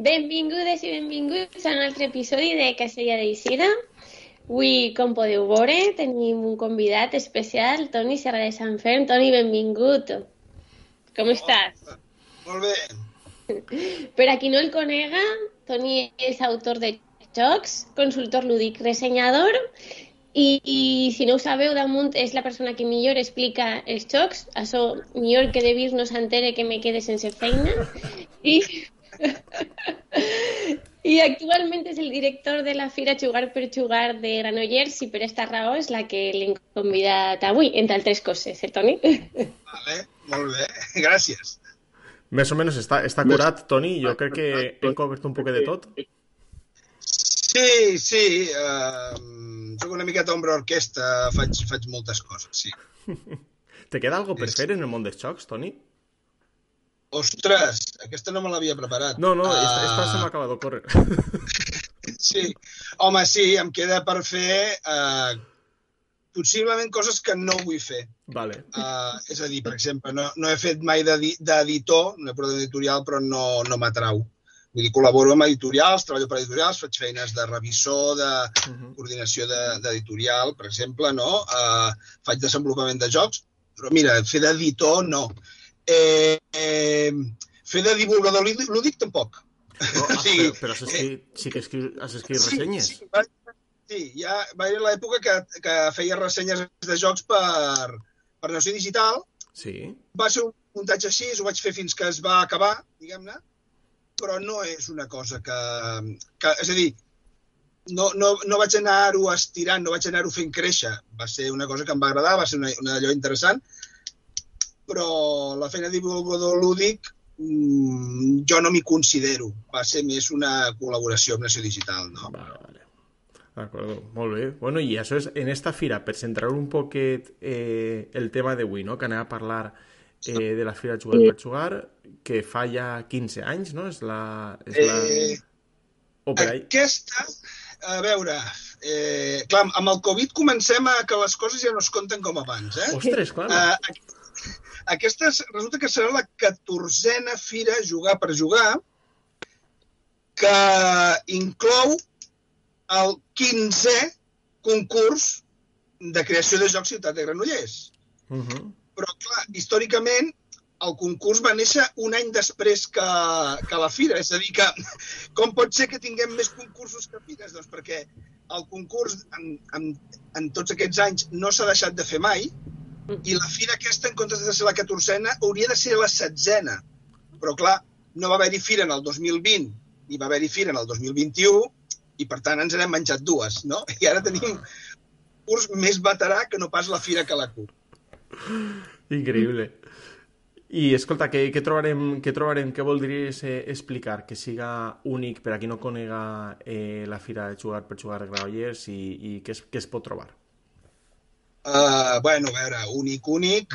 Benvingudes i benvinguts a un altre episodi de Casella d'Eixida. Avui, com podeu veure, tenim un convidat especial, Toni Serra de Sant Ferm. Toni, benvingut. Com estàs? Molt bé. Per a qui no el conega, Toni és autor de jocs, consultor lúdic, ressenyador i si no ho sabeu, damunt és la persona que millor explica els jocs. Això millor que de vir no s'entere que me quede sense feina. I actualment és el director de la Fira Jugar per Jugar de Granollers i per aquesta raó és la que l'hem convidat avui, entre altres coses, Toni? Vale, molt bé, gràcies. Més o menys està curat, Toni. Jo crec que hem cobert un poc de tot. Sí, soc una miqueta ombra orquestra, faig moltes coses, sí. Te queda algo per fer en el món dels jocs, Toni? Ostres, aquesta no me l'havia preparat. No, esta se m'acaba d'ocórrer. Sí, home, sí, em queda per fer possiblement coses que no vull fer. Vale. És a dir, per exemple, no he fet mai d'editor, no he provat d'editorial, però no m'atrau. Vull dir, col·laboro amb editorials, treballo per editorials, faig feines de revisor, de coordinació d'editorial, per exemple, no? Faig desenvolupament de jocs, però mira, fer d'editor no. Fer de divulgador lúdic tampoc. Però has escrit ressenyes? Sí, ja va haver l'època que feia ressenyes de jocs per Nació Digital. Sí. Va ser un muntatge així, ho vaig fer fins que es va acabar, diguem-ne, però no és una cosa que és a dir, no vaig anar-ho estirant, no vaig anar-ho fent créixer. Va ser una cosa que em va agradar, va ser allò interessant, però la feina de divulgador lúdic jo no m'hi considero. Va ser més una col·laboració amb Nació Digital, no? Vale. D'acord, molt bé. Bueno, i això és en esta fira, per centrar un poquet el tema d'avui, no? Que anem a parlar de la Fira Jugar per Jugar, que fa ja 15 anys, no? Aquesta, a veure, clar, amb el Covid comencem que les coses ja no es compten com abans, eh? Ostres, clar. Aquesta resulta que serà la 14a Fira Jugar per Jugar, que inclou el 15è concurs de creació de jocs Ciutat de Granollers. Però, clar, històricament, el concurs va néixer un any després que la fira. És a dir, que com pot ser que tinguem més concursos que fires? Doncs perquè el concurs, en tots aquests anys, no s'ha deixat de fer mai, i la fira aquesta, en comptes de ser la 14a, hauria de ser la 16a. Però, clar, no va haver-hi fira en el 2020, i va haver-hi fira en el 2021, i, per tant, ens n'hem menjat dues, no? I ara tenim un curs més veterà que no pas la fira que la CUP. Increïble. I, escolta, què trobarem, què voldries explicar que siga únic per a qui no conega la Fira de Jugar per Jugar de Granollers i què es pot trobar? Bueno, a veure, únic.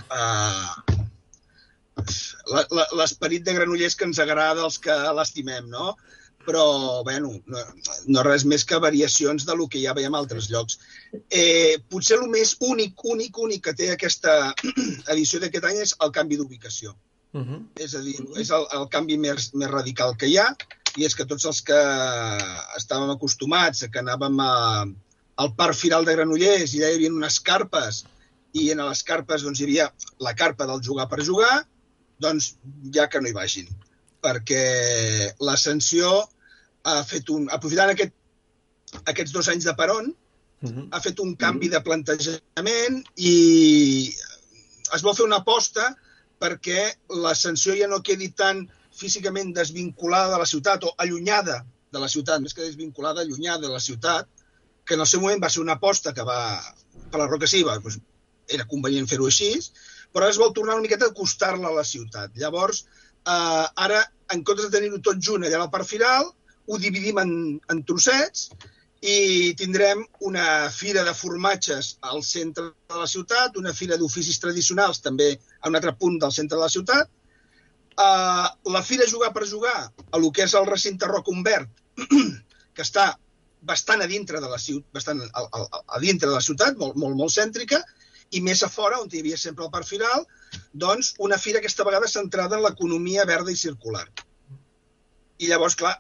L'esperit de Granollers que ens agrada, els que l'estimem, no? Però, bueno, no res més que variacions del que ja veiem a altres llocs. Potser el més únic que té aquesta edició d'aquest any és el canvi d'ubicació. És a dir, és el canvi més radical que hi ha, i és que tots els que estàvem acostumats a que anàvem al Parc Firal de Granollers i allà hi havia unes carpes, i en les carpes doncs, hi havia la carpa del Jugar per Jugar, doncs ja que no hi vagin. Perquè l'Ascensió ha fet aprofitant aquests 2 anys de peron, ha fet un canvi de plantejament i es vol fer una aposta perquè l'Ascensió ja no quedi tan físicament desvinculada de la ciutat o allunyada de la ciutat, més que desvinculada, allunyada de la ciutat, que en el seu moment va ser una aposta que per la raó que sí, doncs, era convenient fer-ho així, però ara es vol tornar una miqueta a acostar-la a la ciutat. Llavors, ara, en comptes de tenir-ho tot junt allà al Parc Firal, ho dividim en trossets i tindrem una fira de formatges al centre de la ciutat, una fira d'oficis tradicionals també a un altre punt del centre de la ciutat, la Fira Jugar per Jugar, a lo que és el recinte Roc Humbert, que està bastant a dintre de la ciutat, molt cèntrica, i més a fora, on hi havia sempre el Parc Firal, doncs una fira aquesta vegada centrada en l'economia verda i circular. I llavors, clar,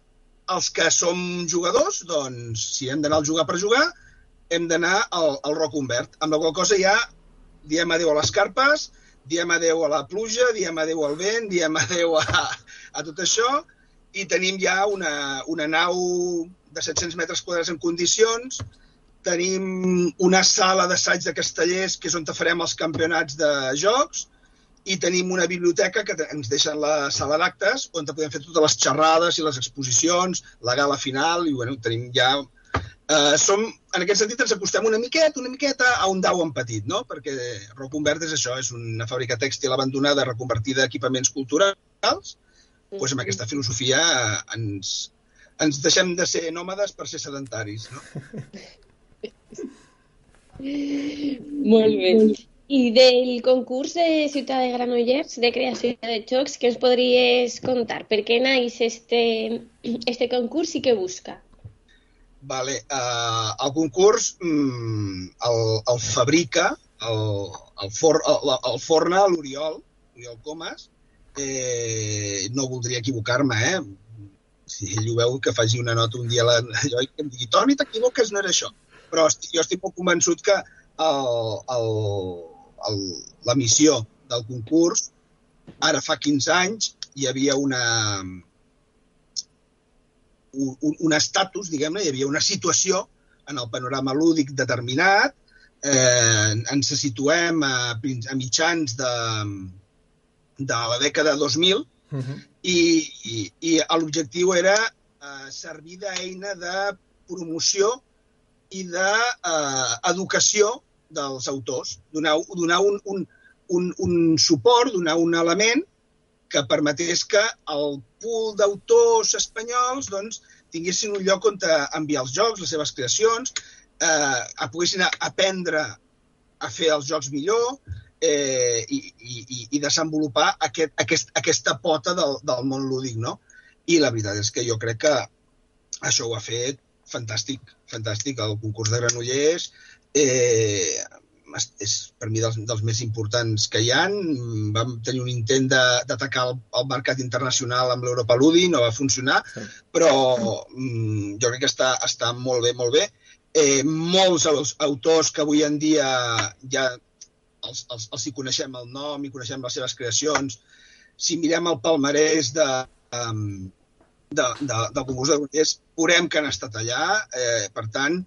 els que som jugadors, doncs, si hem d'anar a jugar per jugar, hem d'anar al Roc Humbert. Amb la qual cosa ja diem adéu a les carpes, diem adéu a la pluja, diem adéu al vent, diem adéu a tot això, i tenim ja una nau de 700 metres quadrats en condicions, tenim una sala d'assaig de castellers, que és on farem els campionats de jocs, i tenim una biblioteca que ens deixen la sala d'actes, on podem fer totes les xerrades i les exposicions, la gala final, i bueno, tenim ja... en aquest sentit ens acostem una miqueta a un dau en petit, no? Perquè Roc Humbert és això, és una fàbrica tèxtil abandonada reconvertida a equipaments culturals. Doncs amb aquesta filosofia ens deixem de ser nòmades per ser sedentaris, no? Molt bé. I del concurs de Ciutat de Granollers de creació de jocs, què ens podries contar? Per què naix este concurs i què busca? Vale, el concurs el fabrica el forna l'Oriol Comas. No voldria equivocar-me, si ell ho veu, que faci una nota un dia allò i que em digui, Toni, t'equivoques, no era això. Però jo estic molt convençut que la missió del concurs, ara fa 15 anys, hi havia un estatus, diguem-ne, hi havia una situació en el panorama lúdic determinat, ens situem a mitjans de la dècada 2000 i l'objectiu era servir d'eina de promoció i d'educació dels autors, donar un suport, donar un element que permetés que el pool d'autors espanyols tinguessin un lloc on enviar els jocs, les seves creacions, poguessin aprendre a fer els jocs millor i desenvolupar aquesta pota del món lúdic, no? I la veritat és que jo crec que això ho ha fet fantàstic. El concurs de Granollers és per mi dels més importants que hi ha. Vam tenir un intent d'atacar el mercat internacional amb l'Europa Ludi, no va funcionar, però jo crec que està molt bé. Molts autors que avui en dia ja els hi coneixem el nom i coneixem les seves creacions. Si mirem el palmarès del concurs de Granollers, veurem que han estat allà. Per tant,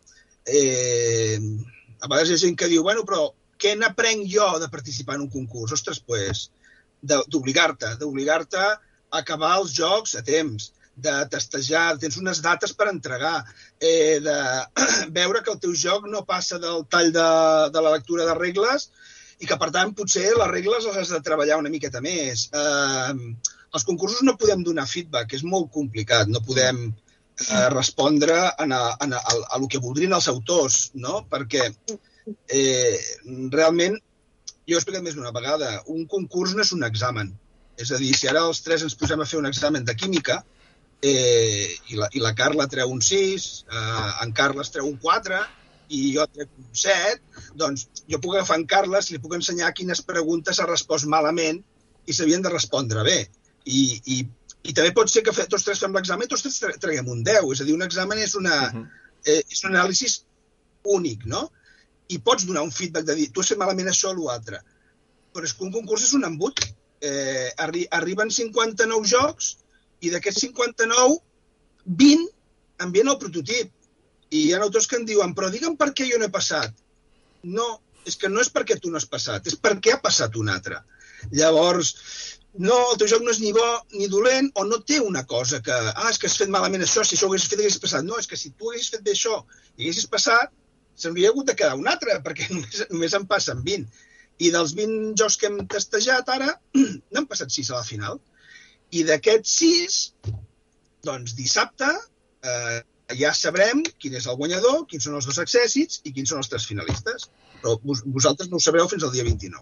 a vegades hi ha gent que diu, bueno, però què n'aprenc jo de participar en un concurs? Ostres, d'obligar-te a acabar els jocs a temps, de testejar, tens unes dates per entregar, de veure que el teu joc no passa del tall de la lectura de regles i que, per tant, potser les regles les has de treballar una miqueta més. Als concursos no podem donar feedback, és molt complicat, no podem respondre a el que voldrien els autors, no? Perquè realment, jo he explicat més d'una vegada, un concurs no és un examen. És a dir, si ara els tres ens posem a fer un examen de química i la Carla treu un 6, en Carles treu un 4 i jo trec un 7, doncs jo puc agafar en Carles i li puc ensenyar quines preguntes ha respost malament i s'havien de respondre bé. I també pot ser que tots tres fem l'examen i tots tres traguem un 10. És a dir, un examen és un anàlisi únic, no? I pots donar un feedback de dir, tu has fet malament això o l'altre. Però és que un concurs és un embut. Arriben 59 jocs i d'aquests 59, 20 envien el prototip. I hi ha autors que em diuen, però digue'm per què jo no he passat. No, és que no és perquè tu no has passat, és perquè ha passat un altre. Llavors, no, el teu joc no és ni bo ni dolent o no té una cosa que, és que has fet malament això, si això ho haguessis fet haguessis passat. No, és que si tu haguessis fet bé això i haguessis passat, s'hauria hagut de quedar un altre, perquè només en passen 20. I dels 20 jocs que hem testejat ara, n'han passat 6 a la final. I d'aquests 6, doncs dissabte ja sabrem quin és el guanyador, quins són els 2 accèssits i quins són els 3 finalistes. Però vosaltres no ho sabreu fins al dia 29.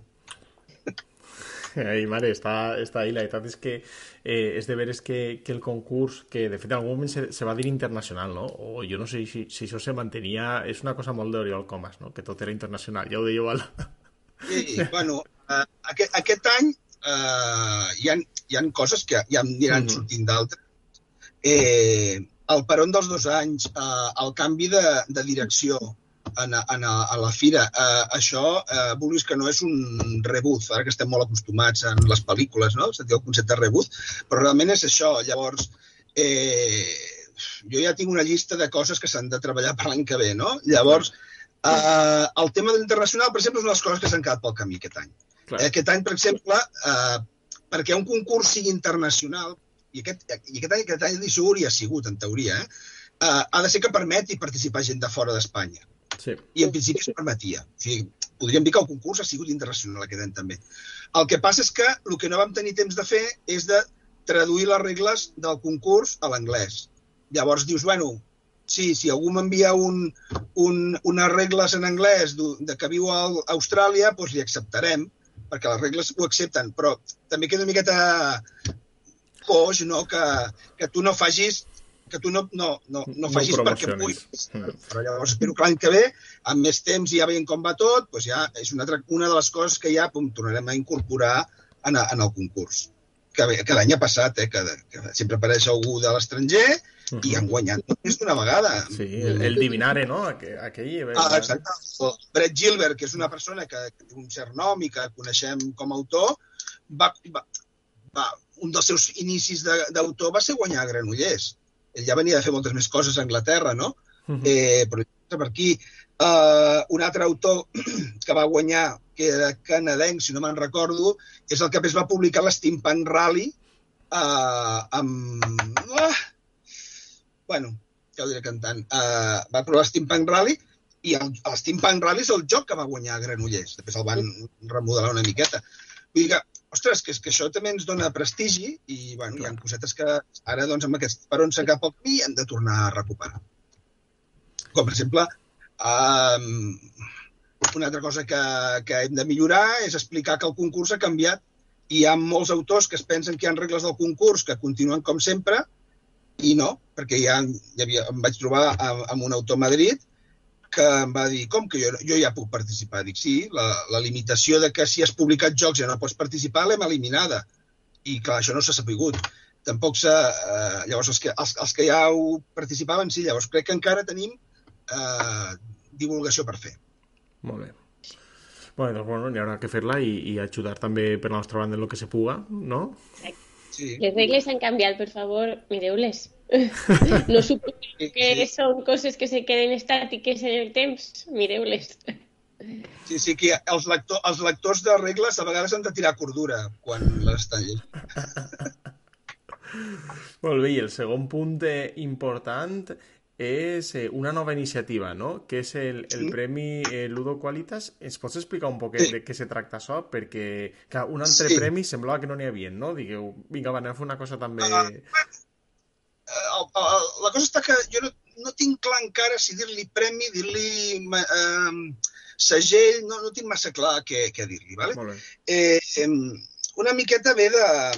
Ai, mare, està ahí. La veritat és que és de veres que el concurs, que de fet en algun moment se va dir internacional, no? O jo no sé si això se mantenia... És una cosa molt d'Oriol Comas, no? Que tot era internacional. Ja ho deia igual. Sí, bueno, aquest any hi ha coses que ja aniran sortint d'altres. el peron dels 2 anys, el canvi de direcció a la fira, això, vulguis que no, és un reboot, ara que estem molt acostumats en les pel·lícules, no? Sentir el concepte de reboot, però realment és això. Llavors, jo ja tinc una llista de coses que s'han de treballar per l'any que ve, no? Llavors, el tema de l'internacional, per exemple, és una de les coses que s'han quedat pel camí aquest any. Aquest any, per exemple, perquè un concurs sigui internacional, i aquest any l'hi hauria sigut, en teoria, ha de ser que permeti participar gent de fora d'Espanya. Sí. I en principi es permetia. O sigui, podríem dir que el concurs ha sigut internacional aquest any també. El que passa és que el que no vam tenir temps de fer és de traduir les regles del concurs a l'anglès. Llavors dius, bueno, sí, si algú m'envia unes regles en anglès que viu a Austràlia, doncs li acceptarem, perquè les regles ho accepten, però també queda una miqueta coix, no?, que tu no facis perquè puguis. Però llavors espero que l'any que ve, amb més temps i ja veient com va tot, doncs ja és una de les coses que ja tornarem a incorporar en el concurs. Que l'any ha passat, que sempre apareix algú de l'estranger i han guanyat més d'una vegada. Sí, el Divinare, no? Aquell... Exacte. Brett Gilbert, que és una persona que té un cert nom i que coneixem com a autor, un dels seus inicis d'autor va ser guanyar a Granollers. Ell ja venia de fer moltes més coses a Anglaterra, no? Però per aquí, un altre autor que va guanyar, que era canadenc, si no me'n recordo, és el que més va publicar l'Steampunk Rally bueno, ja ho diré cantant. Va provar l'Steampunk Rally i l'Steampunk Rally és el joc que va guanyar a Granollers. Després el van remodelar una miqueta. Vull dir que, ostres, que això també ens dona prestigi i, bueno, hi ha cosetes que ara, doncs, amb aquest per on s'ha cap al camí hem de tornar a recuperar. Com, per exemple, una altra cosa que hem de millorar és explicar que el concurs ha canviat i hi ha molts autors que es pensen que hi ha regles del concurs que continuen com sempre i no, perquè em vaig trobar amb un autor a Madrid que em va dir, com que jo ja puc participar? Dic, sí, la limitació de que si has publicat jocs ja no pots participar l'hem eliminada. I clar, això no s'ha sapigut. Tampoc llavors, els que ja ho participaven, sí, llavors crec que encara tenim divulgació per fer. Molt bé. Doncs, n'hi haurà que fer-la i ajudar també per la nostra banda en el que se puga, no? Sí. Les regles han canviat, per favor, mireu-les. No suposo que són coses que se queden estàtiques en el temps. Mireu-les. Sí, que els lectors de regles a vegades han de tirar cordura quan les estan llegint. Molt bé, i el segon punt important és una nova iniciativa, no? Que és el Premi Ludo Qualitas. Ens pots explicar un poquet de què se tracta això? Perquè, clar, un altre premi semblava que no n'hi havia, no? Digueu, vinga, anem a fer una cosa també... La cosa està que jo no tinc clar encara si dir-li premi, dir-li segell, no tinc massa clar què dir-li, ¿vale? Molt bé. Una miqueta ve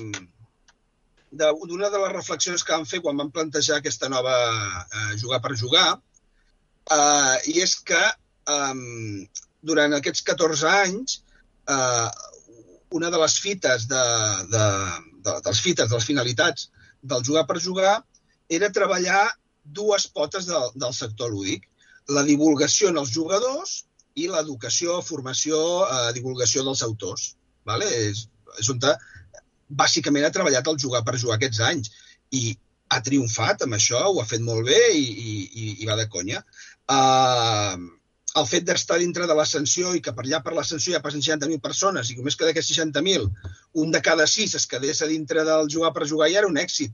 d'una de les reflexions que vam fer quan vam plantejar aquesta nova jugar per jugar, i és que durant aquests 14 anys una de les fites de les finalitats del jugar per jugar era treballar dues potes del sector lúdic, la divulgació en els jugadors i l'educació, formació, divulgació dels autors. És on bàsicament ha treballat el jugar per jugar aquests anys i ha triomfat amb això, ho ha fet molt bé i va de conya. El fet d'estar dintre de l'ascensió i que per allà per l'ascensió ja passen 60.000 persones i només que d'aquests 60.000 un de cada 6 es quedés a dintre del jugar per jugar ja era un èxit.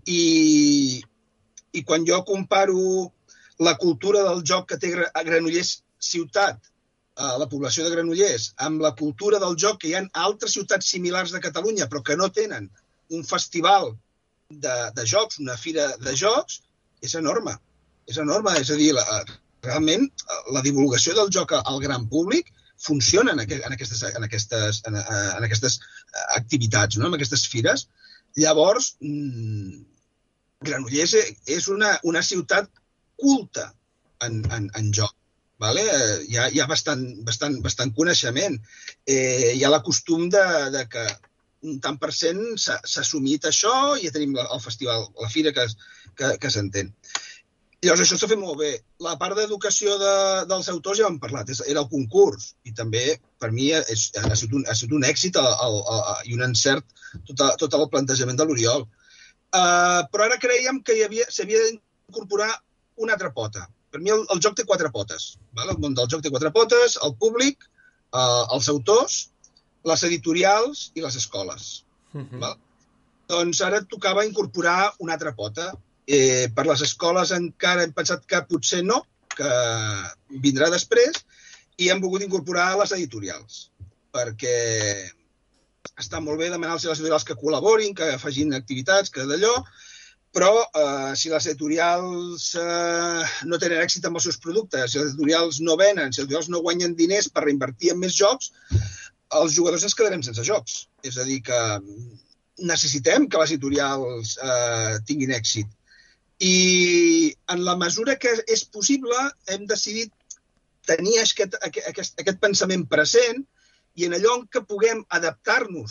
I quan jo comparo la cultura del joc que té Granollers ciutat, la població de Granollers, amb la cultura del joc que hi ha altres ciutats similars de Catalunya però que no tenen un festival de jocs, una fira de jocs, és enorme. És enorme, és a dir, realment la divulgació del joc al gran públic funciona en aquestes activitats, en aquestes fires. Llavors, Granollers és una ciutat culta en joc. Hi ha bastant coneixement. Hi ha l'acostum de que un tant per cent s'ha assumit això i ja tenim el festival, la fira que s'entén. Llavors, això s'ha fet molt bé. La part d'educació dels autors ja ho hem parlat, era el concurs, i també, per mi, ha sigut un èxit i un encert tot el plantejament de l'Oriol. Però ara creiem que s'havia d'incorporar una altra pota. Per mi el joc té 4 potes. El món del joc té 4 potes, el públic, els autors, les editorials i les escoles. Doncs ara tocava incorporar una altra pota. Per les escoles encara hem pensat que potser no, que vindrà després, i hem volgut incorporar les editorials, perquè està molt bé demanar a les editorials que col·laborin, que facin activitats, que d'allò, però si les editorials no tenen èxit amb els seus productes, si les editorials no venen, si les editorials no guanyen diners per reinvertir en més jocs, els jugadors ens quedarem sense jocs. És a dir, que necessitem que les editorials tinguin èxit. I en la mesura que és possible hem decidit tenir aquest pensament present i en allò en què puguem adaptar-nos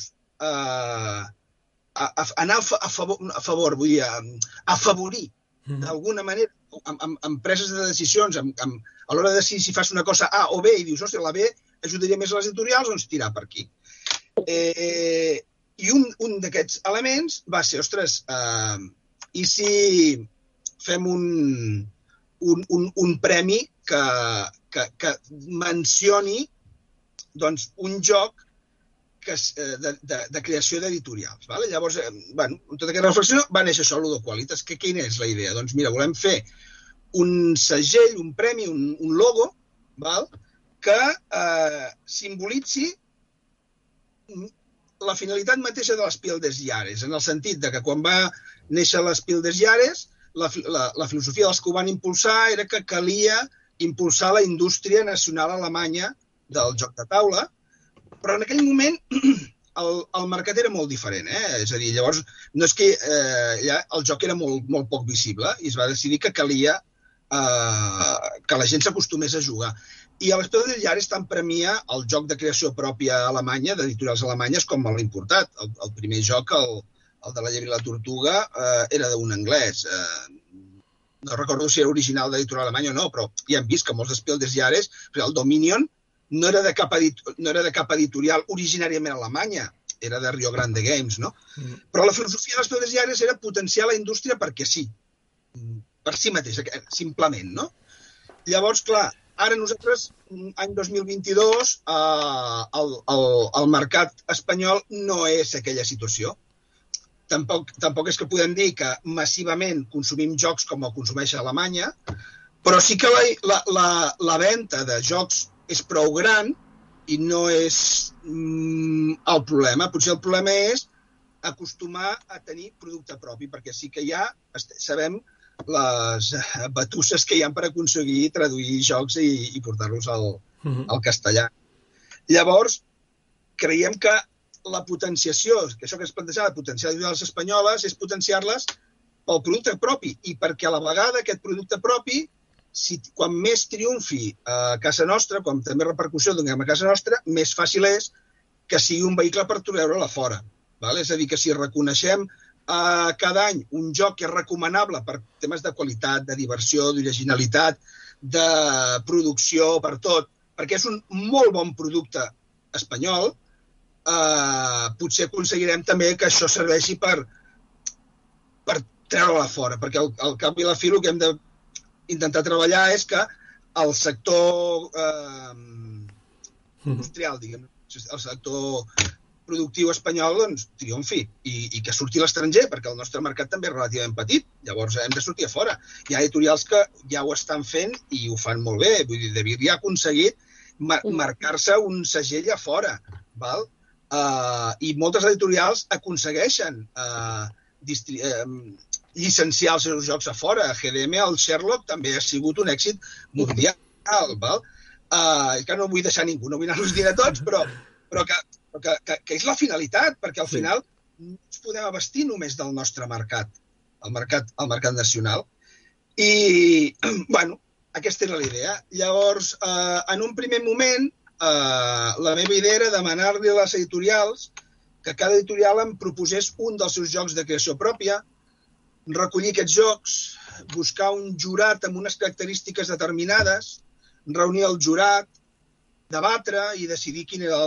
anar a favor, vull dir, afavorir d'alguna manera amb preses de decisions, a l'hora de decidir si fas una cosa A o B i dius, ostres, la B ajudaria més a les editorials, doncs tirar per aquí. I un d'aquests elements va ser, ostres, i si fem un premi que mencioni doncs, un joc de creació d'editorials. Llavors, tota aquesta reflexió va néixer això, Ludoqualitas. Quina és la idea? Doncs mira, volem fer un segell, un premi, un logo, que simbolitzi la finalitat mateixa de les Spiel des Jahres, en el sentit que quan va néixer les Spiel des Jahres, la filosofia dels que ho van impulsar era que calia impulsar la indústria nacional alemanya del joc de taula, però en aquell moment el mercat era molt diferent. És a dir, llavors, no és que el joc era molt poc visible i es va decidir que calia que la gent s'acostumés a jugar. I a les Spiel des Jahres tant premia el joc de creació pròpia alemanya, d'editorials alemanyes, com l'importat. El primer joc, el de la llebre i la tortuga, era d'un anglès. No recordo si era original d'editorial alemanya o no, però ja hem vist que molts Spiel des Jahres, el Dominion, no era de cap editorial originàriament alemanya, era de Rio Grande Games, no? Però la filosofia de les Spiel des Jahres era potenciar la indústria perquè sí, per si mateix, simplement, no? Llavors, clar, ara nosaltres, any 2022, el mercat espanyol no és aquella situació. Tampoc és que podem dir que massivament consumim jocs com el consumeix a Alemanya, però sí que la venda de jocs és prou gran i no és el problema. Potser el problema és acostumar a tenir producte propi, perquè sí que ja sabem les batusses que hi ha per aconseguir traduir jocs i portar-los al castellà. Llavors, creiem que la potenciació, que això que es plantejava, potenciar les editorials espanyoles, és potenciar-les pel producte propi i perquè a la vegada aquest producte propi, quan més triomfi a casa nostra, quan té més repercussió donem a casa nostra, més fàcil és que sigui un vehicle per treure-la fora. És a dir, que si reconeixem cada any un joc que és recomanable per temes de qualitat, de diversió, d'originalitat, de producció, per tot, perquè és un molt bon producte espanyol, potser aconseguirem també que això serveixi per treure-la fora, perquè al cap i a la fi el que hem d'intentar treballar és que el sector industrial, diguem, el sector productiu espanyol doncs, triomfi i que surti a l'estranger, perquè el nostre mercat també és relativament petit, llavors hem de sortir a fora. Hi ha editorials que ja ho estan fent i ho fan molt bé, vull dir, De Vir ja ha aconseguit marcar-se un segell a fora, val? I moltes editorials aconsegueixen llicenciar els seus jocs a fora. GDM, el Sherlock, també ha sigut un èxit mundial. Que no vull deixar ningú, no vull anar-los dient a tots, però que és la finalitat, perquè al final no ens podem abastir només del nostre mercat, el mercat nacional. I, bueno, aquesta era la idea. Llavors, en un primer moment, la meva idea era demanar-li a les editorials que cada editorial em proposés un dels seus jocs de creació pròpia, recollir aquests jocs, buscar un jurat amb unes característiques determinades, reunir el jurat, debatre i decidir quin era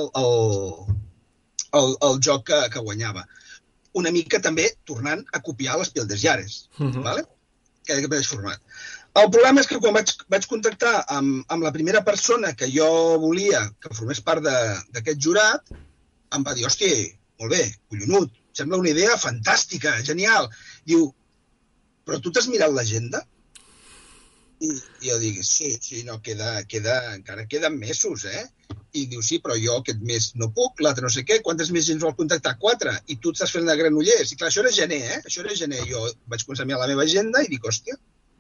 el joc que guanyava. Una mica també tornant a copiar les Spiel des Jahres, ¿vale? Que aquest mateix format. El problema és que quan vaig contactar amb la primera persona que jo volia que formés part d'aquest jurat, em va dir, hòstia, molt bé, collonut, sembla una idea fantàstica, genial. Diu, però tu t'has mirat l'agenda? I jo dic, sí, no, encara queden mesos, eh? I diu, sí, però jo aquest mes no puc, l'altre no sé què, quantes més gent vol contactar? 4, i tu estàs fent de Granollers. I clar, això era gener, eh? Això era gener. Jo vaig començar a mirar la meva agenda i dic, hòstia.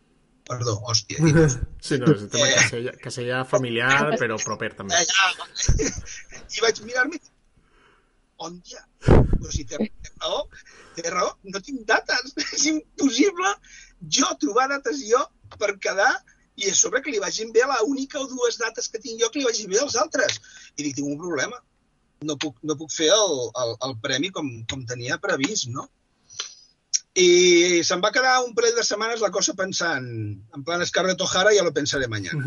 Sí, no, és un tema que seria familiar, però proper també. I vaig mirar-me, hòndia, però si té raó, no tinc dates, és impossible jo trobar dates jo per quedar i a sobre que li vagin bé a l'única o 2 dates que tinc jo que li vagin bé als altres. I dic, tinc un problema, no puc fer el premi com tenia previst, no? I se'm va quedar un parell de setmanes la cosa pensant, en plan Scarlett O'Hara, ja lo pensaré mañana.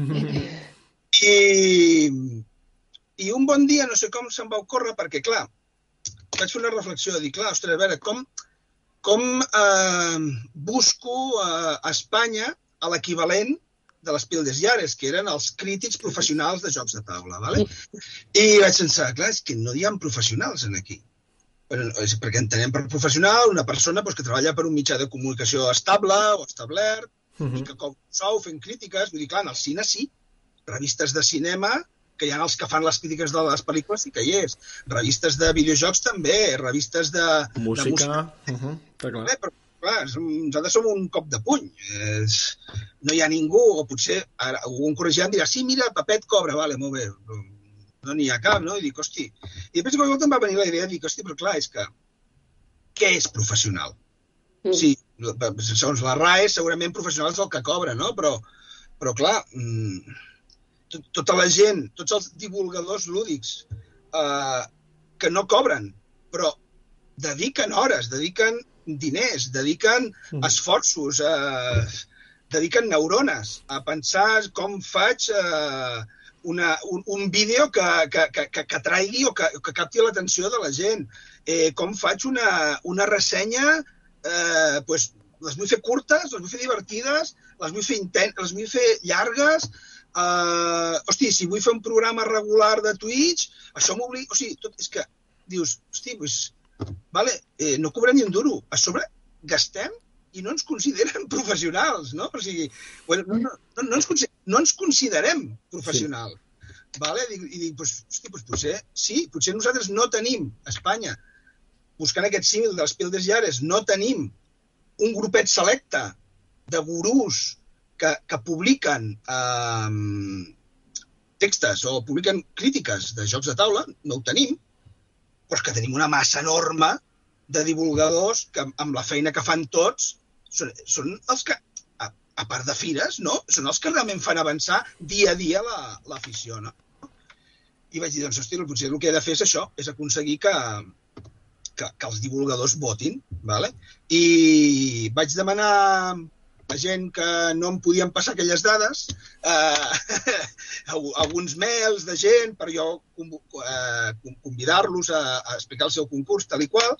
I un bon dia, no sé com se'm va ocórrer, perquè, clar, vaig fer una reflexió de dir, clar, ostres, a veure, com busco a Espanya l'equivalent de les Spiel des Jahres, que eren els crítics professionals de jocs de taula, ¿vale? I vaig pensar, clar, és que no hi ha professionals aquí. Perquè entenem per professional una persona que treballa per un mitjà de comunicació estable o establert i que cobra un sou fent crítiques. Vull dir, clar, en el cine sí. Revistes de cinema, que hi ha els que fan les crítiques de les pel·lícules, sí que hi és. Revistes de videojocs també, revistes de música. Però, clar, nosaltres som un cop de puny. No hi ha ningú, o potser algun corregent dirà, sí, mira, Papet cobra, vale, molt bé, no n'hi ha cap, no? I dic, hosti... I després de cop em va venir la idea de dir, hosti, però clar, és que... Què és professional? Sí, segons la RAE, segurament professional és el que cobra, no? Però clar, tota la gent, tots els divulgadors lúdics que no cobren, però dediquen hores, dediquen diners, dediquen esforços, dediquen neurones a pensar com faig... un vídeo que traigui o que capti l'atenció de la gent. Com faig una ressenya, les vull fer curtes, les vull fer divertides, les vull fer llargues. Hosti, si vull fer un programa regular de Twitch, això m'obliga... O sigui, tot és que dius, hosti, vale, no cobrem ni un duro. A sobre gastem i no ens consideren professionals, no? O sigui, no ens considerem professionals. Sí. Vale? I dic, hosti, potser sí, potser nosaltres no tenim, a Espanya, buscant aquest símil dels Spiel des Jahres, no tenim un grupet selecte de gurús que publiquen textos o publiquen crítiques de jocs de taula, no ho tenim, però és que tenim una massa enorme de divulgadors que amb la feina que fan tots són els que, a part de fires, no? Són els que realment fan avançar dia a dia l'afició, no? I vaig dir, doncs, hosti, potser el que he de fer és això, és aconseguir que els divulgadors votin, ¿vale? I vaig demanar a gent que no em podien passar aquelles dades, alguns mails de gent per jo convidar-los a explicar el seu concurs tal i qual,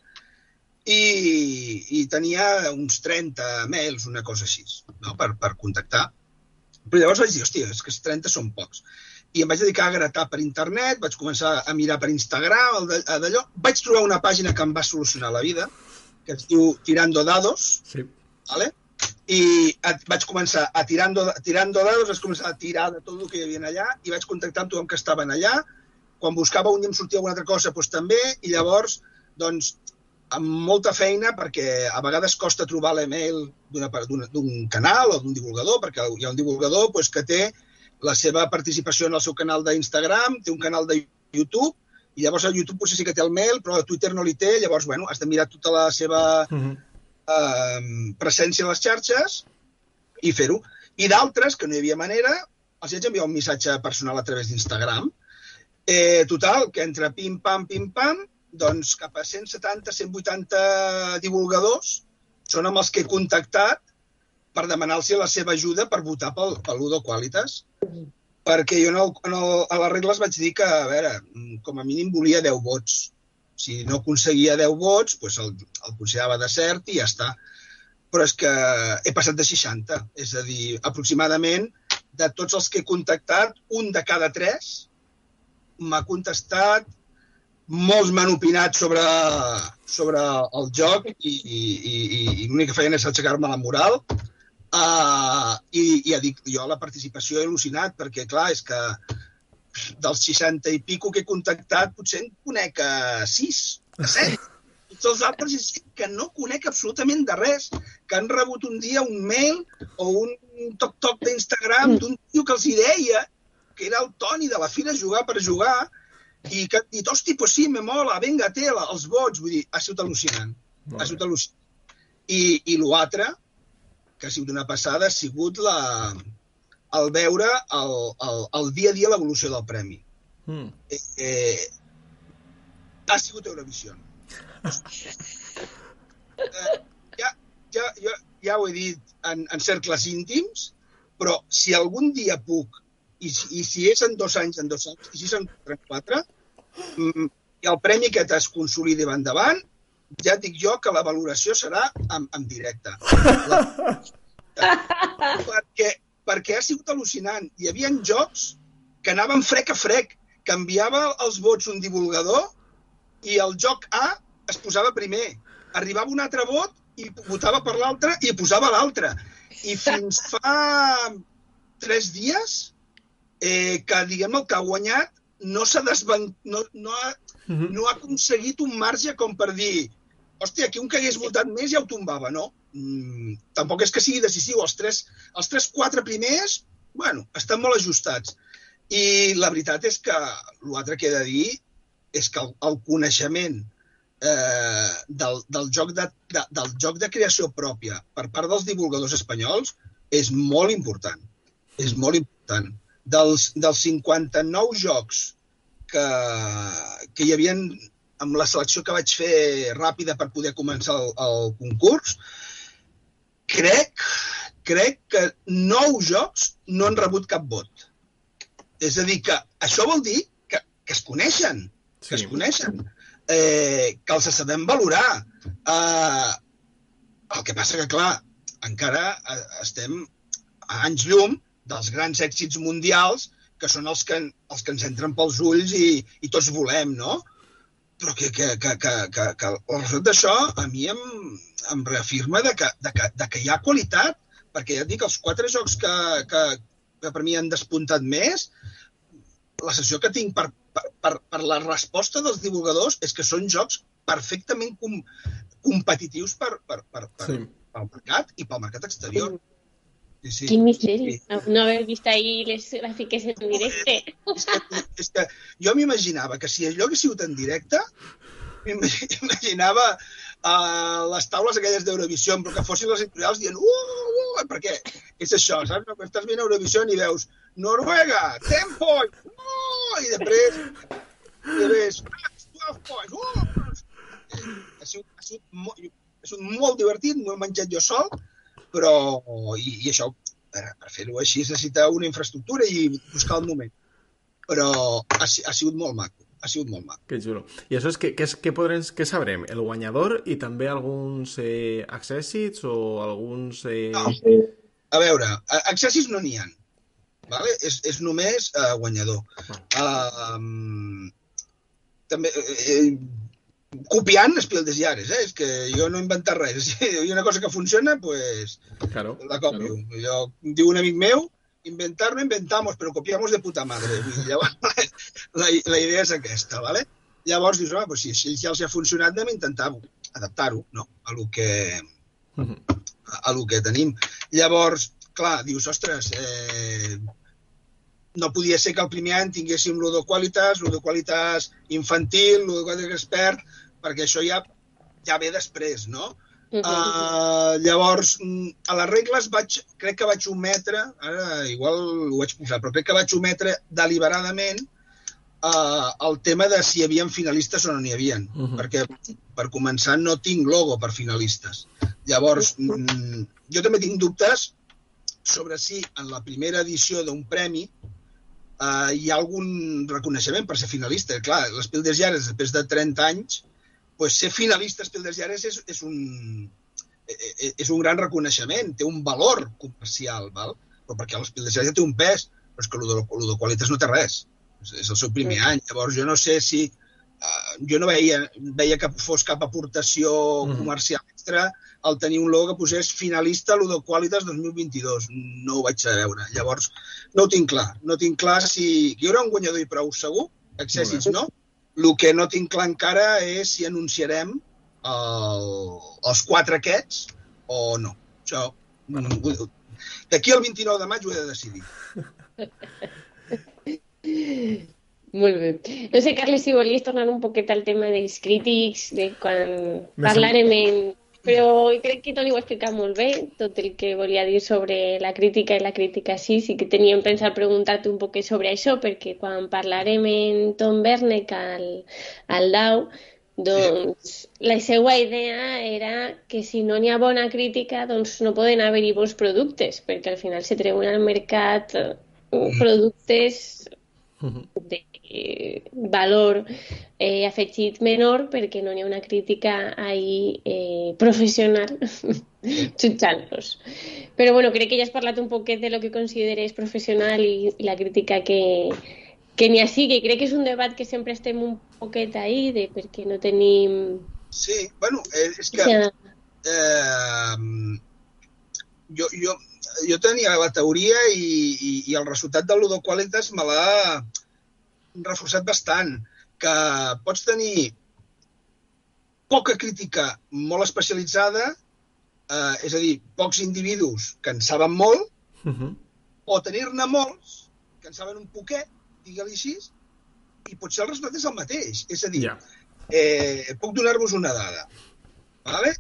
i tenia uns 30 mails, una cosa així, no? per contactar. Però llavors vaig dir, hòstia, és que 30 són pocs. I em vaig dedicar a gratar per internet, vaig començar a mirar per Instagram, d'allò. Vaig trobar una pàgina que em va solucionar la vida, que es diu Tirando Dados, sí. ¿Vale? I vaig començar a Tirando Dados, vaig començar a tirar de tot el que hi havia allà, i vaig contactar amb tothom que estaven allà. Quan buscava un dia em sortia alguna altra cosa, doncs també, i llavors, doncs, amb molta feina, perquè a vegades costa trobar l'email d'un canal o d'un divulgador, perquè hi ha un divulgador que té la seva participació en el seu canal d'Instagram, té un canal de YouTube, i llavors a YouTube potser sí que té el mail, però a Twitter no li té, llavors, bueno, has de mirar tota la seva presència a les xarxes i fer-ho. I d'altres, que no hi havia manera, els vaig enviar un missatge personal a través d'Instagram. Total, que entre pim-pam, doncs cap a 170-180 divulgadors són amb els que he contactat per demanar-los la seva ajuda per votar pel Ludo Qualitas. Perquè jo a les regles vaig dir que, a veure, com a mínim volia 10 vots. Si no aconseguia 10 vots, doncs el considerava de cert i ja està. Però és que he passat de 60. És a dir, aproximadament, de tots els que he contactat, un de cada 3 m'ha contestat, molts m'han opinat sobre el joc i l'únic que feien és aixecar-me la moral. I ja dic, jo la participació he al·lucinat, perquè clar, és que dels 60 i pico que he contactat potser en conec 6, 7. Tots els altres és que no conec absolutament de res, que han rebut un dia un mail o un toc-toc d'Instagram d'un tio que els hi deia que era el Toni de la Fira Jugar per Jugar i que han dit, hosti, pues sí, me mola, venga, té els vots. Vull dir, ha sigut al·lucinant. Ha sigut al·lucinant. I l'altre, que ha sigut una passada, ha sigut el veure el dia a dia l'evolució del premi. Ha sigut Eurovision. Ja ho he dit en cercles íntims, però si algun dia puc, i si és en 2 anys, i si és en 4, i el premi aquest es consolidi endavant, ja et dic jo que la valoració serà en directe. Perquè ha sigut al·lucinant. Hi havia jocs que anaven frec a frec, canviava els vots un divulgador i el joc A es posava primer. Arribava un altre vot i votava per l'altre i posava l'altre. I fins fa 3 dies que, diguem, el que ha guanyat no ha aconseguit un marge com per dir hòstia, aquí un que hagués votat més ja ho tombava, no? Tampoc és que sigui decisiu. Els 3-4 primers, bueno, estan molt ajustats. I la veritat és que l'altre que he de dir és que el coneixement del joc de creació pròpia per part dels divulgadors espanyols és molt important. És molt important. Dels 59 jocs que hi havia amb la selecció que vaig fer ràpida per poder començar el concurs, crec que 9 jocs no han rebut cap vot. És a dir, que això vol dir que es coneixen, que es coneixen, que els sabem valorar. El que passa que, clar, encara estem a anys llum dels grans èxits mundials, que són els que ens entren pels ulls i tots volem, no? Però que el resultat d'això a mi em reafirma que hi ha qualitat, perquè ja et dic, els 4 jocs que per mi han despuntat més, la sensació que tinc per la resposta dels divulgadors és que són jocs perfectament competitius pel mercat i pel mercat exterior. Sí. Quin misteri, no haver vist ahir les gràfiques en directe. És que jo m'imaginava que si allò hagués sigut en directe, m'imaginava les taules aquelles d'Eurovisió, però que fossin les editorials dient perquè és això, saps? Quan estàs veient Eurovisió i veus Noruega, 10 points, i després 12 points, ha sigut molt divertit, m'ho he menjat jo sol, però, i això, per fer-ho així necessita una infraestructura i buscar el moment. Però ha sigut molt maco, ha sigut molt maco. Que xulo. I això és què sabrem? El guanyador i també alguns accèssits o alguns... No, a veure, accèssits no n'hi ha, vale? És només guanyador. També... copiant Spiel des Jahres, és que jo no he inventat res. Si hi ha una cosa que funciona, pues la copio. Jo, diu un amic meu, inventar no inventamos, però copiamos de puta madre. Llavors, la idea és aquesta, ¿vale? Llavors dius, pues si ja els ha funcionat, anem a intentar adaptar-ho, no? A lo que tenim. Llavors, clar, dius, ostres, no podia ser que el primer any tinguéssim Ludo Qualitas infantil, Ludo Qualitas expert, perquè això ja ve després, no? Llavors, a les regles crec que vaig ometre, ara igual ho vaig posar, però crec que vaig ometre deliberadament el tema de si hi havia finalistes o no n'hi havia, perquè per començar no tinc logo per finalistes. Llavors, jo també tinc dubtes sobre si en la primera edició d'un premi hi ha algun reconeixement per ser finalista. Clar, les Pildes Llares, després de 30 anys, pues ser finalista a Pildes Llares és un gran reconeixement, té un valor comercial, val? Però perquè les Pildes Llares ja té un pes, però és que el de qualitats no té res. És el seu primer any. Llavors, jo no sé si... jo no veia que fos cap aportació comercial extra al tenir un logo que posés finalista Ludo Qualitas 2022. No ho vaig a veure. Llavors, no ho tinc clar. No tinc clar si hi haurà un guanyador i prou segur, Accessits no. El que no tinc clar encara és si anunciarem els 4 aquests o no. Això, d'aquí al 29 de maig ho he de decidir. Molt bé. No sé, Carles, si volies tornar un poquet al tema dels crítics, de quan parlarem però crec que Toni ho ha explicat molt bé, tot el que volia dir sobre la crítica i la crítica sí que teníem pensat preguntar-te un poquet sobre això, perquè quan parlarem en Tom Werneck al DAO, doncs la seva idea era que si no n'hi ha bona crítica, doncs no poden haver-hi bons productes, perquè al final se treuen al mercat productes de valor afegit menor perquè no n'hi ha una crítica ahí professional jutjant-los. Però bueno, crec que ja has parlat un poquet de lo que consideres professional i la crítica que n'hi ha sigui. Crec que és un debat que sempre estem un poquet ahí de perquè no tenim... Sí, bueno, és que jo tenia la teoria i el resultat de Ludo Qualitas me l'ha reforçat bastant, que pots tenir poca crítica molt especialitzada, és a dir, pocs individus que en saben molt, o tenir-ne molts que en saben un poquet, digue-li així, i potser el resultat és el mateix. És a dir, puc donar-vos una dada. Vale?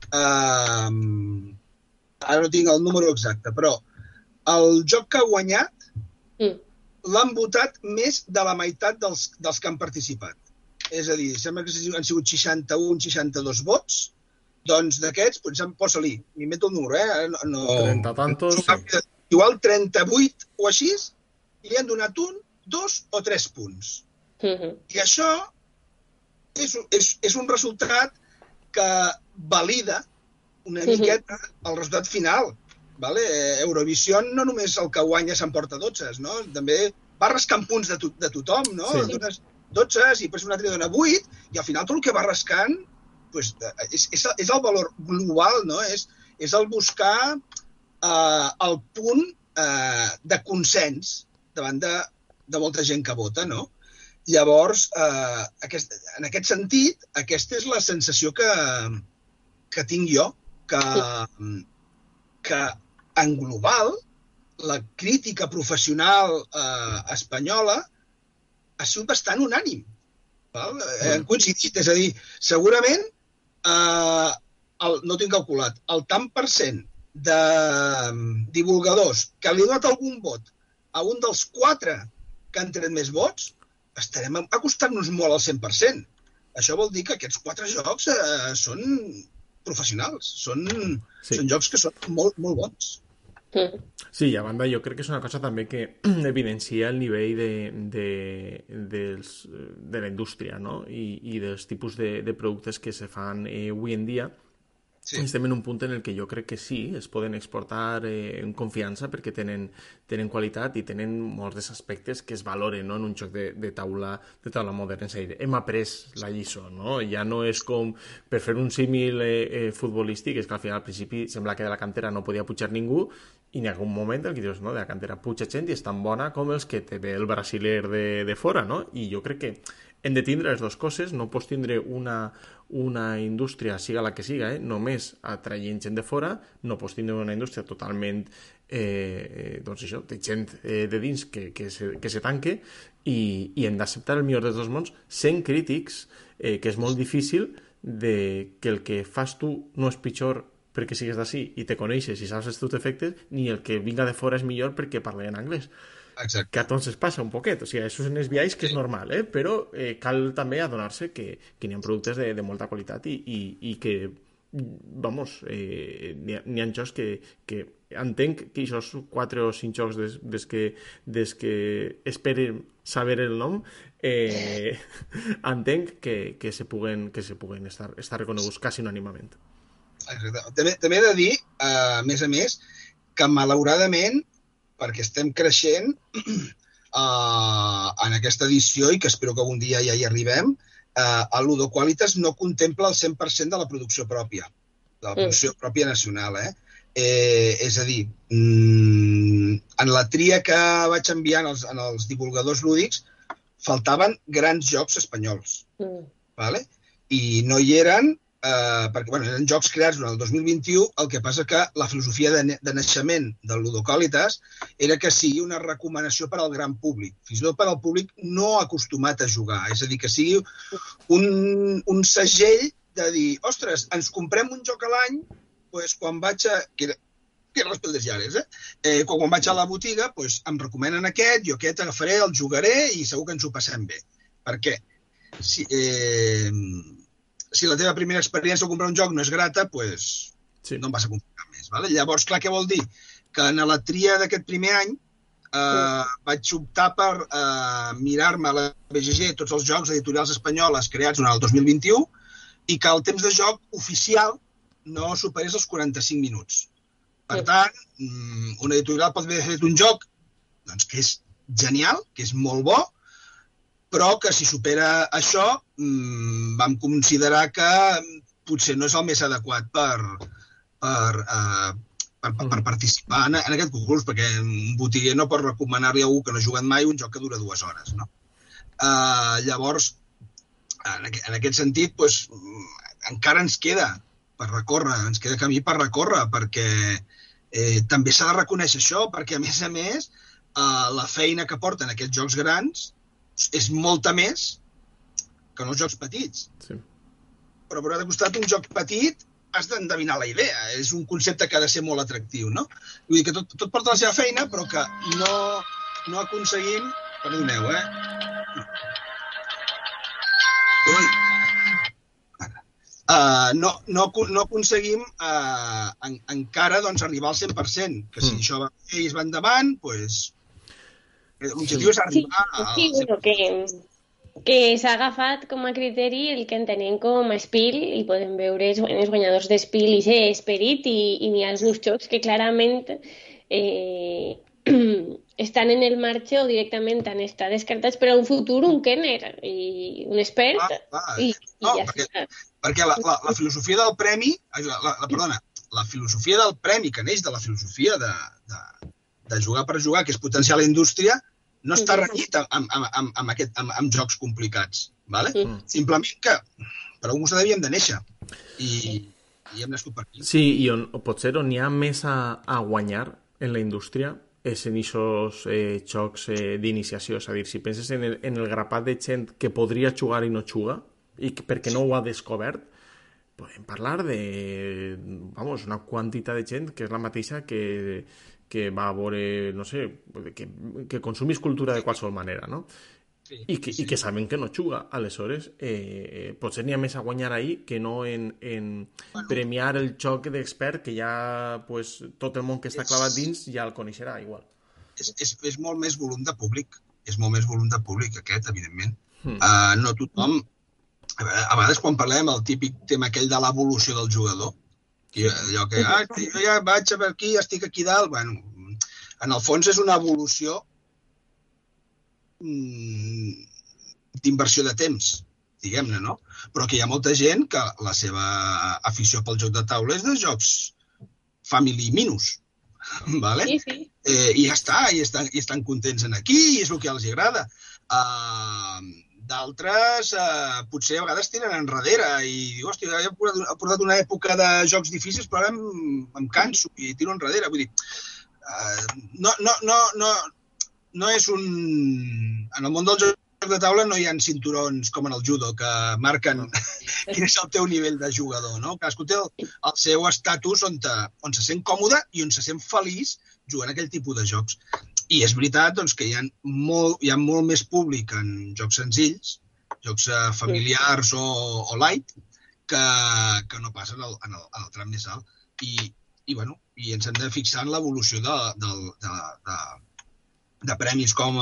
Ara no tinc el número exacte, però el joc que ha guanyat l'han votat més de la meitat dels que han participat. És a dir, sembla que han sigut 61-62 vots, doncs d'aquests, posa-li, m'invento el número, 30 tantos, sí. Igual 38 o així, li han donat 1, 2 o 3 punts. I això és un resultat que valida una miqueta el resultat final. Vale? Eurovision no només el que guanya s'emporta 12, no? També va rascant punts de tothom, no? Sí. Dones 12 i després un altre dona 8 i al final tot el que va rascant pues, és el valor global, no? És el buscar el punt de consens davant de molta gent que vota, no? Llavors, en aquest sentit, aquesta és la sensació que tinc jo, que en global la crítica professional espanyola ha sigut bastant unànim. Han coincidit, és a dir, segurament, no tinc calculat, el tant per cent de divulgadors que li ha donat algun vot a un dels 4 que han tret més vots, estarem acostant-nos molt al 100%. Això vol dir que aquests 4 jocs són professionals, són jocs que són molt, molt bons. Sí, i a banda jo crec que és una cosa també que evidencia el nivell de la indústria, no? I dels tipus de productes que se fan avui en dia. Sí. Estem en un punt en el que jo crec que sí, es poden exportar en confiança perquè tenen qualitat i tenen molts dels aspectes que es valoren, no? En un joc de taula modern. És a dir, hem après la lliçó, no? Ja no és com per fer un símil futbolístic, és que al final al principi sembla que de la cantera no podia pujar ningú i n'hi ha un moment en què dius, no, de la cantera puja gent i és tan bona com els que te ve el brasiler de fora, no? I jo crec que hem de tindre les dues coses, no pots tindre una indústria, siga la que siga, només atraient gent de fora, no pots tindre una indústria totalment doncs això, de gent de dins que se tanque i hem d'acceptar el millor dels dos mons sent crítics, que és molt difícil que el que fas tu no és pitjor perquè sigues d'ací i te coneixes i saps els teus defectes, ni el que vinga de fora és millor perquè parla en anglès. que a tots es passa un poquet, o sigui, això són els viatges que és normal, però cal també adonar-se que n'hi ha productes de molta qualitat i que, vamos, n'hi ha jocs que entenc que aquests 4 o 5 jocs des que esperen saber el nom, entenc que se puguen estar reconeguts quasi unànimament. També he de dir, a més, que malauradament, perquè estem creixent en aquesta edició i que espero que algun dia ja hi arribem, el Ludoqualitas no contempla el 100% de la producció pròpia, de la producció pròpia nacional. És a dir, en la tria que vaig enviar en els divulgadors lúdics faltaven grans jocs espanyols, vale? I no hi eren, perquè eren jocs creats durant el 2021, el que passa que la filosofia de naixement del Ludoqualitas era que sigui una recomanació per al gran públic, fins i tot per al públic no acostumat a jugar, és a dir, que sigui un segell de dir, ostres, ens comprem un joc a l'any, doncs quan vaig a... que eren les Peldes Llares, quan vaig a la botiga, doncs em recomenen aquest, jo aquest agafaré, el jugaré i segur que ens ho passem bé. Per què? Si la teva primera experiència de comprar un joc no és grata, doncs no em vas a comprar més. Vale? Llavors, clar, què vol dir? Que en la tria d'aquest primer any vaig optar per mirar-me a la BGG tots els jocs editorials espanyoles creats durant el 2021 i que el temps de joc oficial no superés els 45 minuts. Per tant, una editorial pot haver fet un joc que és genial, que és molt bo, però que si supera això vam considerar que potser no és el més adequat per participar en aquest concurs, perquè un botiguer no pot recomanar-li a algú que no ha jugat mai un joc que dura 2 hores. No? Llavors, en aquest sentit, encara ens queda per recórrer, ens queda camí per recórrer, perquè també s'ha de reconèixer això, perquè a més, la feina que porten aquests jocs grans és molta més que no els jocs petits. Sí. Però per altre costat, un joc petit has d'endevinar la idea. És un concepte que ha de ser molt atractiu, no? Vull dir que tot porta la seva feina, però que no aconseguim... Perdoneu, no aconseguim encara arribar al 100%, que si això ells van endavant, doncs... L'objectiu és arribar que s'ha agafat com a criteri el que entenem com a Spiel i podem veure els guanyadors de Spiel i ser esperit i n'hi ha alguns jocs que clarament estan en el marge o directament han estat descartats per a un futur, un Kenner i un expert perquè la filosofia del premi la filosofia del premi que neix de la filosofia de jugar per jugar, que és potenciar la indústria, no està renyit amb jocs complicats. Vale? Simplement que per algun costat havíem de néixer i hem nascut per aquí. Sí, i potser on hi ha més a guanyar en la indústria és en aquests jocs d'iniciació. És a dir, si penses en el grapat de gent que podria jugar i no juga, i perquè no ho ha descobert, podem parlar de una quantitat de gent que és la mateixa que va a veure, no sé, que consumís cultura de qualsevol manera, no? I que saben que no juga. Aleshores, potser n'hi ha més a guanyar ahir que no en premiar el joc d'expert que ja tot el món que està clavat dins ja el coneixerà igual. És molt més volum de públic. És molt més volum de públic aquest, evidentment. No tothom... A vegades quan parlem el típic tema aquell de l'evolució del jugador, allò que jo ja vaig per aquí, estic aquí dalt, bueno, en el fons és una evolució d'inversió de temps, diguem-ne, no? Però que hi ha molta gent que la seva afició pel joc de taula és de jocs family minus, vale? Sí. I ja està, i estan contents aquí, i és el que els agrada. D'altres potser a vegades tenen enrere i diu, hòstia, he portat una època de jocs difícils, però ara em canso i tiro enrere. Vull dir, no és un... En el món del joc de taula no hi ha cinturons com en el judo que marquen quin és el teu nivell de jugador, no? Cadascú té el seu estatus on se sent còmode i on se sent feliç jugant aquell tipus de jocs. I és veritat doncs, que hi ha molt més públic en jocs senzills, jocs familiars o light, que no pas en el tram més alt. I ens hem de fixar en l'evolució de premis com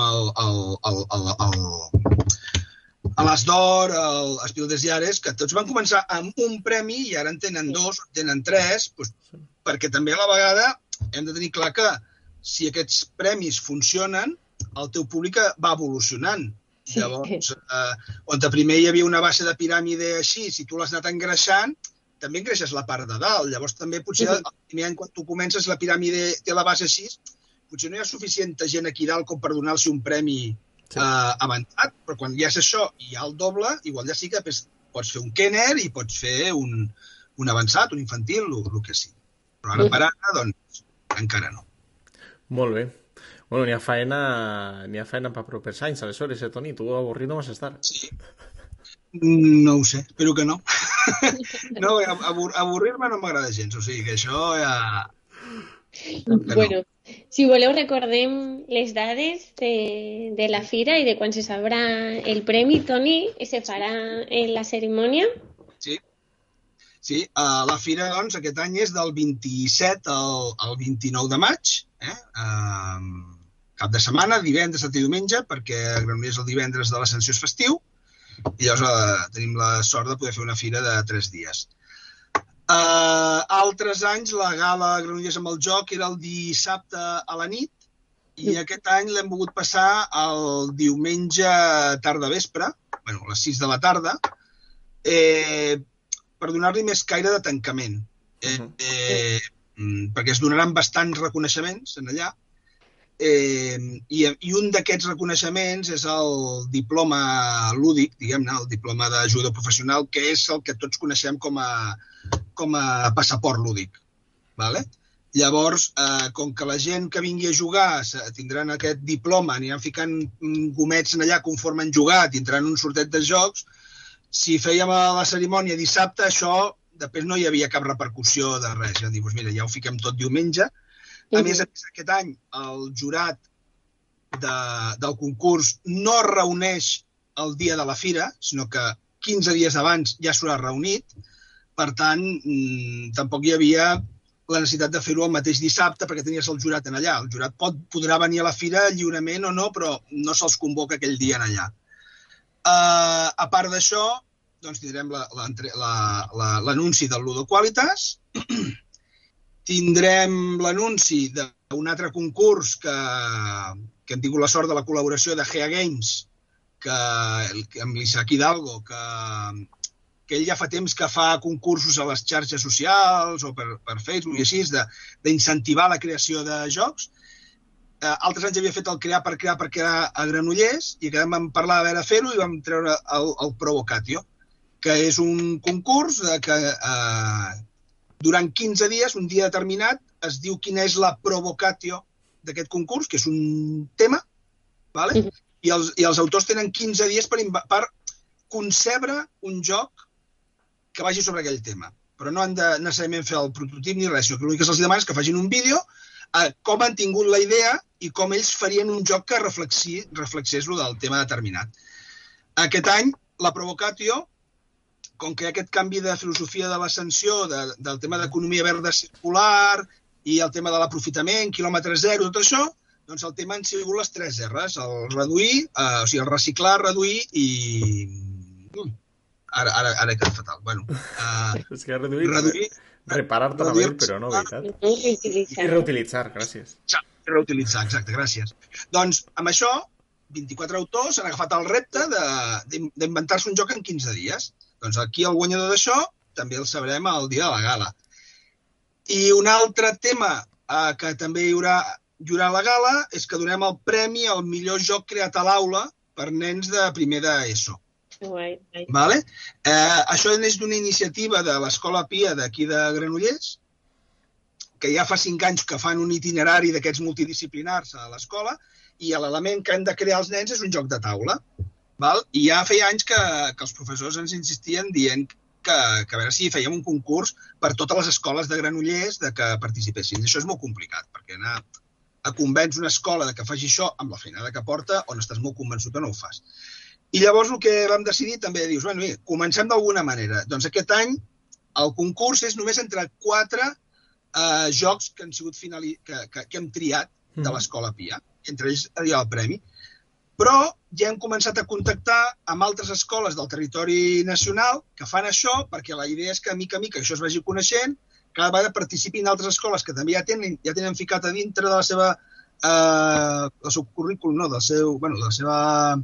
l'As d'Or, l'Espil des Llares, que tots van començar amb un premi i ara en tenen 2, en tenen 3, doncs, perquè també a la vegada hem de tenir clar que si aquests premis funcionen, el teu públic va evolucionant. Sí. Llavors, on primer hi havia una base de piràmide així, si tu l'has anat engreixant, també engreixes la part de dalt. Llavors, també potser el primer any quan tu comences la piràmide té la base així, potser no hi ha suficient gent aquí dalt com per donar-los un premi avançat, però quan ja és això i hi ha el doble, igual ja sí que pots fer un Kenner i pots fer un avançat, un infantil, el que sigui. Però ara per ara, doncs, encara no. Molt bé. Bueno, n'hi ha feina per propers anys, aleshores, Toni? Tu avorrit no vas estar? Sí. No ho sé, espero que no. No, avorrir-me no m'agrada gens, o sigui que això ja... Bueno, si voleu recordem les dades de la fira i de quan se sabrà el premi, Toni, se farà en la cerimònia. Sí, la fira, doncs, aquest any és del 27 al 29 de maig, cap de setmana, divendres, i diumenge, perquè a Granollers el divendres de l'Ascensió és festiu, i llavors tenim la sort de poder fer una fira de 3 dies. Altres anys, la gala a Granollers amb el joc era el dissabte a la nit, i aquest any l'hem volgut passar el diumenge tarda-vespre, a les 6 de la tarda, per donar-li més caire de tancament, perquè es donaran bastants reconeixements en allà, i un d'aquests reconeixements és el diploma lúdic, diguem-ne, el diploma d'ajuda professional, que és el que tots coneixem com a passaport lúdic. Llavors, com que la gent que vingui a jugar tindran aquest diploma, aniran ficant gomets allà conforme han jugat, tindran un sortet de jocs. Si fèiem la cerimònia dissabte, això després no hi havia cap repercussió de res. Ja vam dir, doncs mira, ja ho fiquem tot diumenge. A més, aquest any el jurat del concurs no es reuneix el dia de la fira, sinó que 15 dies abans ja s'haurà reunit. Per tant, tampoc hi havia la necessitat de fer-ho el mateix dissabte perquè tenies el jurat en allà. El jurat podrà venir a la fira lliurement o no, però no se'ls convoca aquell dia en allà. A part d'això, doncs tindrem l'anunci del Ludo Qualitas, tindrem l'anunci d'un altre concurs que hem tingut la sort de la col·laboració de Gea Games, amb l'Isaac Hidalgo, que ell ja fa temps que fa concursos a les xarxes socials o per Facebook i així, d'incentivar la creació de jocs. Altres anys havia fet el crear per crear a Granollers i que vam parlar de fer-ho i vam treure el Provocatio, que és un concurs que durant 15 dies, un dia determinat, es diu quina és la Provocatio d'aquest concurs, que és un tema, i els autors tenen 15 dies per concebre un joc que vagi sobre aquell tema. Però no han de necessàriament fer el prototip ni res, sinó que l'únic que se'ls demana és que facin un vídeo com han tingut la idea i com ells farien un joc que reflexés del tema determinat. Aquest any, la Provocatio, com que hi ha aquest canvi de filosofia de l'ascensió, del tema d'economia verda circular i el tema de l'aprofitament, quilòmetre zero, tot això, doncs el tema han sigut les 3 R's, el reduir, o sigui, el reciclar, reduir i... Ara he quedat fatal. És que reduir... Reparar també, però no, veritat? I reutilitzar, gràcies. Reutilitzar, exacte, gràcies. Doncs amb això, 24 autors han agafat el repte d'inventar-se un joc en 15 dies. Doncs aquí el guanyador d'això també el sabrem el dia de la gala. I un altre tema que també hi haurà a la gala és que donem el premi al millor joc creat a l'aula per nens de primer d'ESO. Això és d'una iniciativa de l'Escola Pia d'aquí de Granollers, que ja fa 5 anys que fan un itinerari d'aquests multidisciplinars a l'escola i l'element que han de crear els nens és un joc de taula. I ja feia anys que els professors ens insistien dient que a veure si fèiem un concurs per totes les escoles de Granollers que participessin. Això és molt complicat, perquè a convèncer una escola de que faci això amb la feinada que porta, on estàs molt convençut que no ho fas. I llavors el que vam decidir també dius, bueno, mira, comencem d'alguna manera. Doncs aquest any el concurs és només entre 4 jocs que han sigut que hem triat de l'Escola Pia. Entre ells hi ha el premi. Però ja hem començat a contactar amb altres escoles del territori nacional que fan això, perquè la idea és que, mica a mica, això es vagi coneixent, cada vegada participin altres escoles que també ja tenen ficat a dintre de la seva del seu currículum, no, de la seva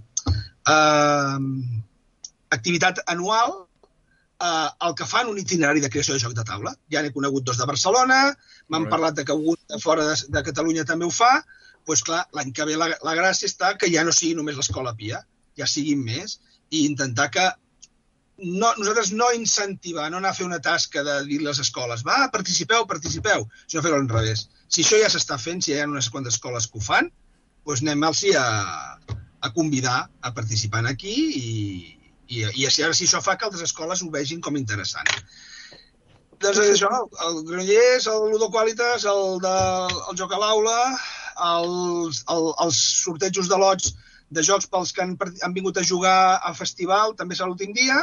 activitat anual, el que fan un itinerari de creació de joc de taula. Ja n'he conegut 2 de Barcelona, m'han parlat que algun de fora de Catalunya també ho fa. Doncs clar, l'any que ve la gràcia està que ja no sigui només l'Escola Pia, ja siguin més, i intentar que nosaltres no incentivar, no anar a fer una tasca de dir a les escoles, va, participeu, sinó fer-ho al revés. Si això ja s'està fent, si hi ha unes quantes escoles que ho fan, doncs anem-los a convidar a participar aquí i a veure si això fa que altres escoles ho vegin com interessant. Doncs és això, el Granollers, el Ludoqualitas, el Joc a l'Aula, els sortejos de lots de jocs pels que han vingut a jugar al festival, també serà l'últim dia,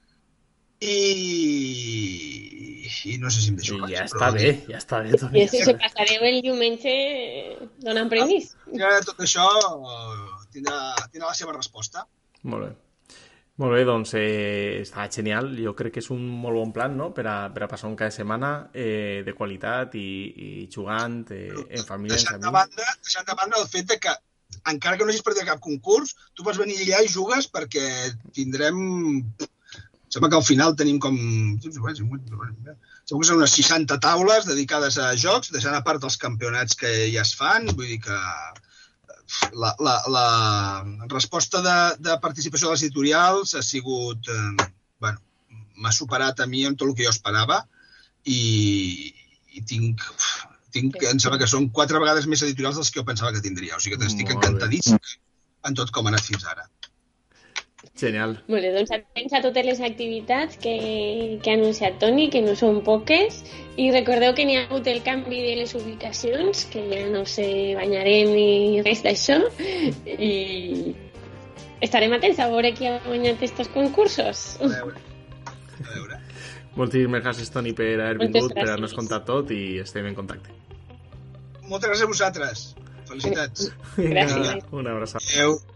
i no sé si em deixo ja està bé. I si passareu el diumenge donant premis. Tot això tindrà la seva resposta. Molt bé, doncs està genial. Jo crec que és un molt bon plan, no?, per a passar un cada setmana de qualitat i jugant en família, en amics. Deixant de banda el fet que encara que no hagis perdut cap concurs, tu pots venir allà i jugues perquè tindrem... Sembla que al final tenim com... Segur que són unes 60 taules dedicades a jocs, deixant a part els campionats que ja es fan. Vull dir que la resposta de participació de les editorials ha sigut... m'ha superat a mi en tot el que jo esperava i em sembla que són 4 vegades més editorials dels que jo pensava que tindria. O sigui que estic encantadíssim en tot com ha anat fins ara. Genial. Molt bé, doncs atents a totes les activitats que ha anunciat Toni, que no són poques, i recordeu que n'hi ha hagut el canvi de les ubicacions, que ja no sé, banyarem ni res d'això, i estarem atents a veure qui ha guanyat aquests concursos. A veure. Moltíssimes gràcies, Toni, per haver vingut, per haver-nos contat tot i estem en contacte. Moltes gràcies a vosaltres. Felicitats. Gràcies. Una abraçada. Adéu.